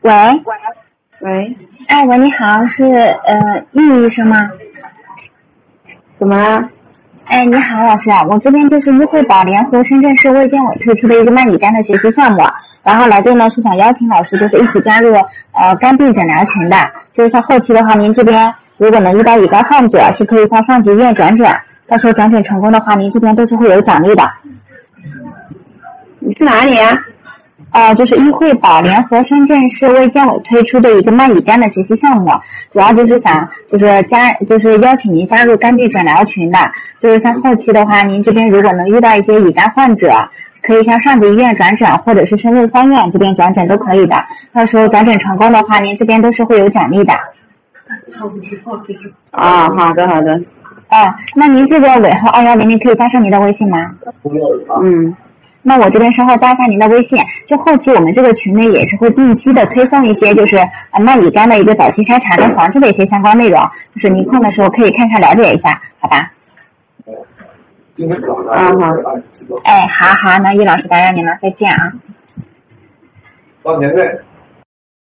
喂， 哎，喂，你好，是易医生吗？ 怎么了？ 哎，你好，老师啊，我这边就是医惠宝联合深圳市卫健委推出的一个慢乙肝的学习项目，然后来电呢是想邀请老师就是一起加入肝病诊疗群的，就是像后期的话，您这边如果能遇到乙肝患者，是可以向上级医院转诊，到时候转诊成功的话，您这边都是会有奖励的。 你是哪里呀？ 就是医惠宝联合深圳市卫健委推出的一个慢乙肝的学习项目，主要就是想就是邀请您加入肝病诊疗群的，就是像后期的话，您这边如果能遇到一些乙肝患者，可以向上级医院转诊，或者是深圳3院这边转诊都可以的。到时候转诊成功的话，您这边都是会有奖励的。 好的好的。 那您这个尾号2100可以加上您的微信吗？那我这边稍后加一下您的微信，就后期我们这个群内也是会定期的推送一些就是慢乙肝的一个早期筛查跟防治的一些相关内容，就是您空的时候可以看看了解一下，好吧？ 好。 好，那易老师打扰您了，再见啊。 到年内。